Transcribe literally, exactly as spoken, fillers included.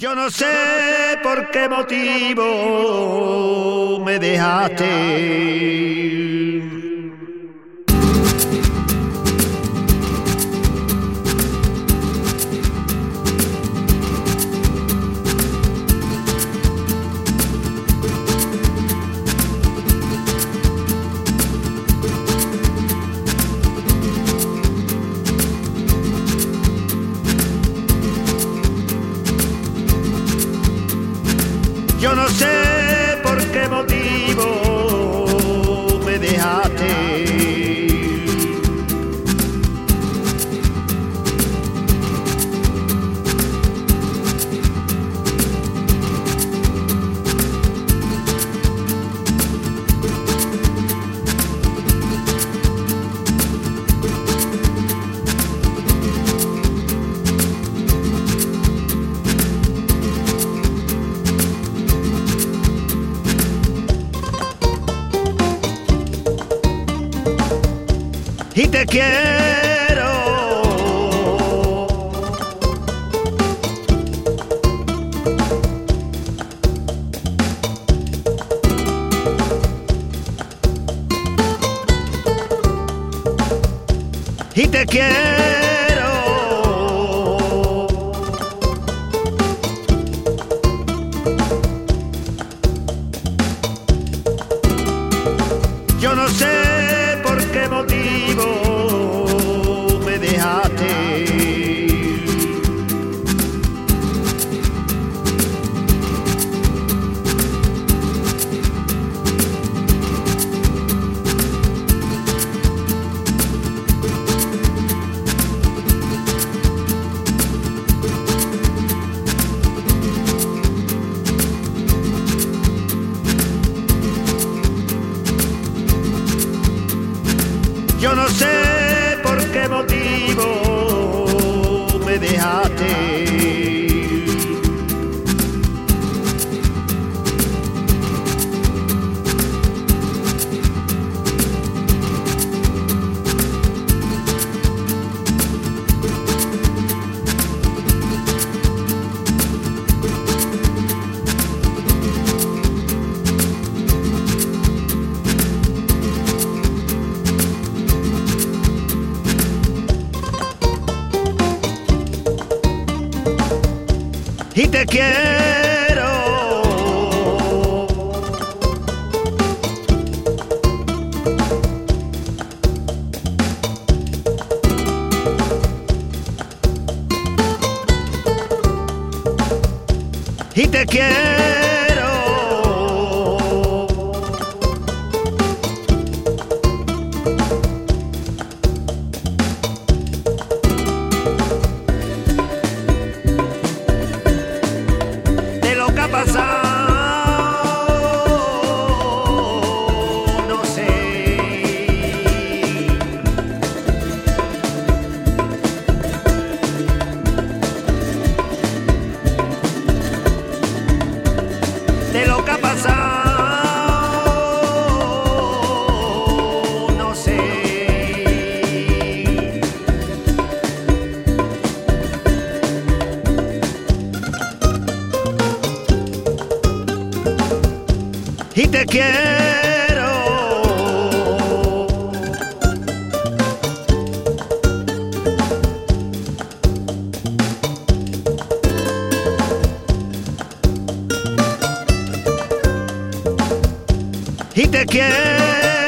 Yo no sé por qué motivo me dejaste. Yo no sé por qué motivo me dejaste. Y te quiero, y te quiero, yo no sé por qué motivo me dejaste. Yo no sé por qué motivo me dejaste. Y te quiero, y te quiero, de lo que ha pasado no sé, de lo que ha pasado no sé. Y te quiero, y te quiero.